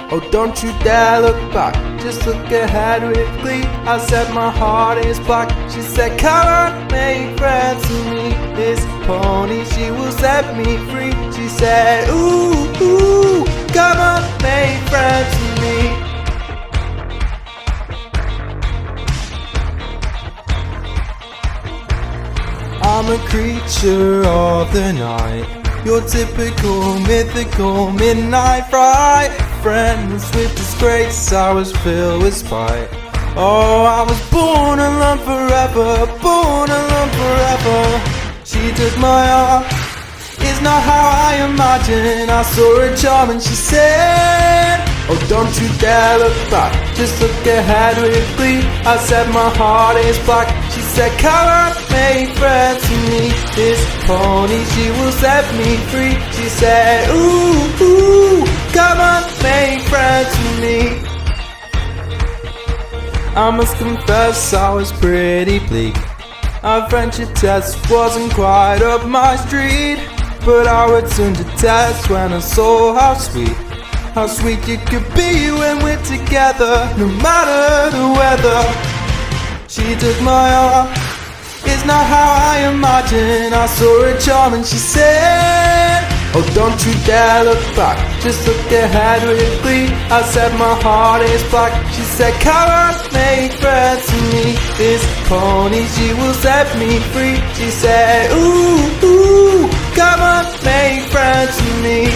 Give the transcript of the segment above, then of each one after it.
Oh, don't you dare look back, just look ahead with glee. I said my heart is black. She said, come on, make friends with me. This pony, she will set me free. She said, ooh, ooh, come on, make friends with me. I'm a creature of the night, your typical mythical midnight fright. Friends with disgrace, I was filled with spite. Oh, I was born alone forever, born alone forever. She took my arm, it's not how I imagined. I saw her charm and she said, oh, don't you dare look back, just look ahead with glee. I said my heart is black. She said, come on, make friends with me. This pony, she will set me free. She said, ooh, ooh, come on, make friends with me. I must confess I was pretty bleak. Our friendship test wasn't quite up my street, but I returned to test when I saw how sweet you could be when we're together, no matter the weather. She took my arm, it's not how I imagined. I saw her charm and she said, oh, don't you dare look back, just look ahead with glee. I said my heart is black. She said, come on, make friends with me. This pony, she will set me free. She said, ooh, ooh, come on, make friends with me.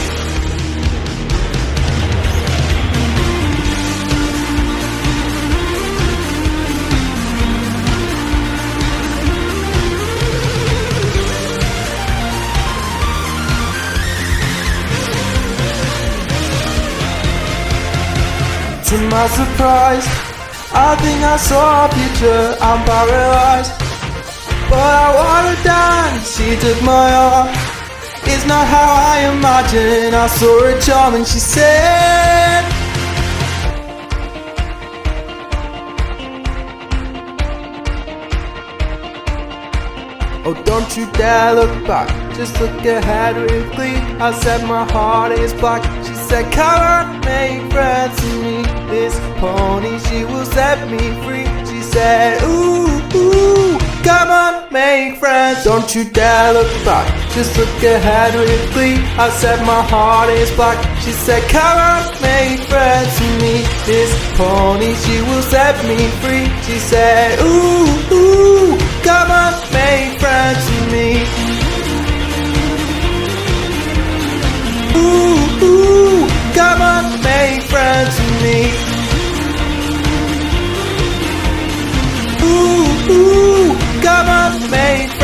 To my surprise, I think I saw a future. I'm paralyzed, but I wanna dance. She took my arm, it's not how I imagined. I saw her charm and she said, oh, don't you dare look back, just look ahead with glee. I said my heart is black. She said, come on, make friends with me. This pony, she will set me free. She said, ooh, ooh, come on, make friends. Don't you dare look back, just look ahead with glee. I said my heart is black. She said, come on, make friends with me. This pony, she will set me free. She said, ooh, ooh, come on, make friends with me. Ooh, ooh, come on, make friends with me. Ooh, ooh, come on, make friends.